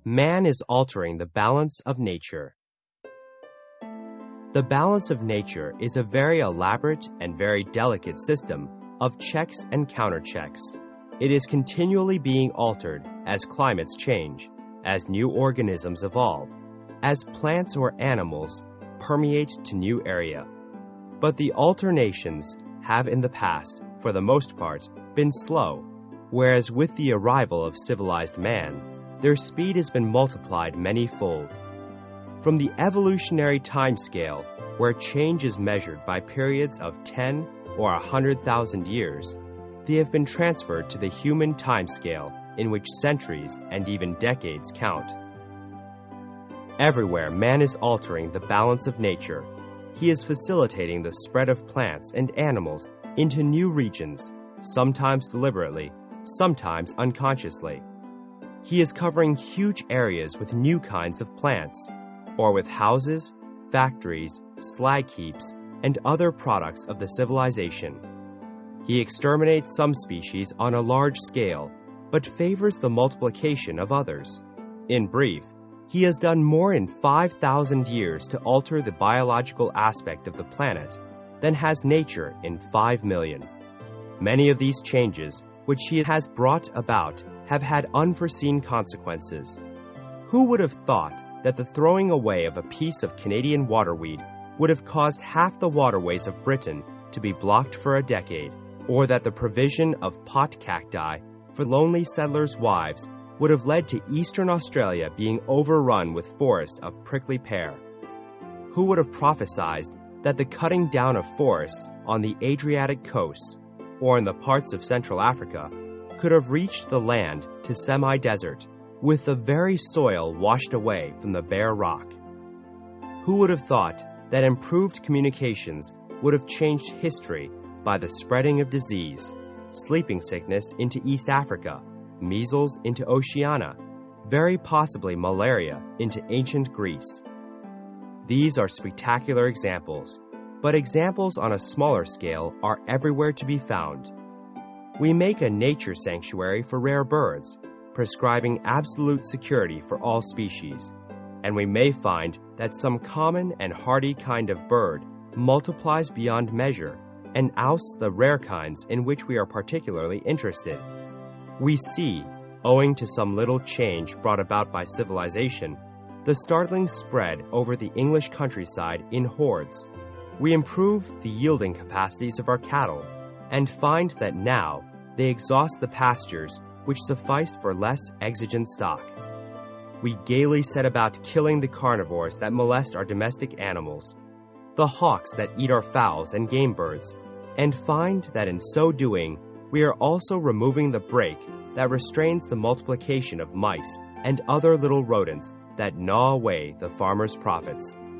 Man is altering the balance of nature. The balance of nature is a very elaborate and very delicate system of checks and counterchecks. It is continually being altered as climates change, as new organisms evolve, as plants or animals permeate to new area. But the alternations have in the past, for the most part, been slow, whereas with the arrival of civilized man, their speed has been multiplied many-fold. From the evolutionary timescale, where change is measured by periods of 10 or 100,000 years, they have been transferred to the human timescale, in which centuries and even decades count. Everywhere man is altering the balance of nature. He is facilitating the spread of plants and animals into new regions, sometimes deliberately, sometimes unconsciously. He is covering huge areas with new kinds of plants, or with houses, factories, slag heaps, and other products of the civilization. He exterminates some species on a large scale, but favors the multiplication of others. In brief, he has done more in 5,000 years to alter the biological aspect of the planet than has nature in 5 million. Many of these changes, which he has brought about, have had unforeseen consequences. Who would have thought that the throwing away of a piece of Canadian waterweed would have caused half the waterways of Britain to be blocked for a decade, or that the provision of pot cacti for lonely settlers' wives would have led to eastern Australia being overrun with forests of prickly pear? Who would have prophesied that the cutting down of forests on the Adriatic coast, or in the parts of Central Africa, could have reached the land to semi-desert, with the very soil washed away from the bare rock? Who would have thought that improved communications would have changed history by the spreading of disease, sleeping sickness into East Africa, measles into Oceania, very possibly malaria into ancient Greece? These are spectacular examples, but examples on a smaller scale are everywhere to be found. We make a nature sanctuary for rare birds, prescribing absolute security for all species, and we may find that some common and hardy kind of bird multiplies beyond measure and ousts the rare kinds in which we are particularly interested. We see, owing to some little change brought about by civilization, the startling spread over the English countryside in hordes. We improve the yielding capacities of our cattle and find that now they exhaust the pastures which sufficed for less exigent stock. We gaily set about killing the carnivores that molest our domestic animals, the hawks that eat our fowls and game birds, and find that in so doing, we are also removing the brake that restrains the multiplication of mice and other little rodents that gnaw away the farmer's profits.